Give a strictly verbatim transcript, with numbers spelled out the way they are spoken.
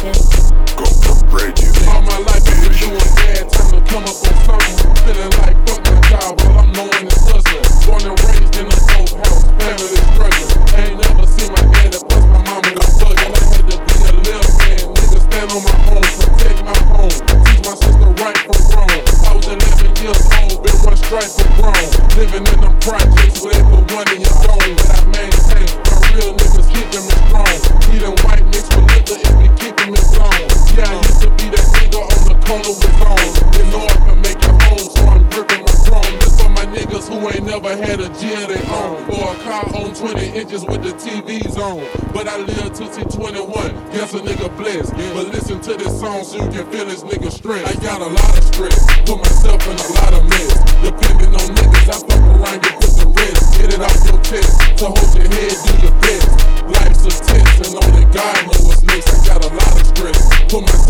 Go upgrade you. All my life I've been doing bad, time to come up on something. Feeling like fuck my job while I'm knowing it's hustling. Born and raised in a dope house, family struggling. Ain't never seen my daddy plus my mama was bugging. I had to be a little man, nigga stand on my own, protect my home, teach my sister right from wrong. I was eleven years old, been one stripe for grown. Living in them projects with every one in your own. But I maintain my real niggas keeping me strong. Eating white mixed with liquor, it be keeping me blown. Yeah, I used to be that nigga on the corner with zone. You know I can make it home, so I'm gripping my throne. This for my niggas who ain't never had a G of their own, or a car on twenty inches with the T Vs on. But I live to see twenty-one, guess a nigga blessed. But listen to this song so you can feel this nigga stress. I got a lot of stress, put myself in a lot of mess. Depending on niggas, I fuck around, you put the rest. Get it off your chest, so hold your head, do your best. Life's a test, and only God knows what's next. I got a lot of stress, put myself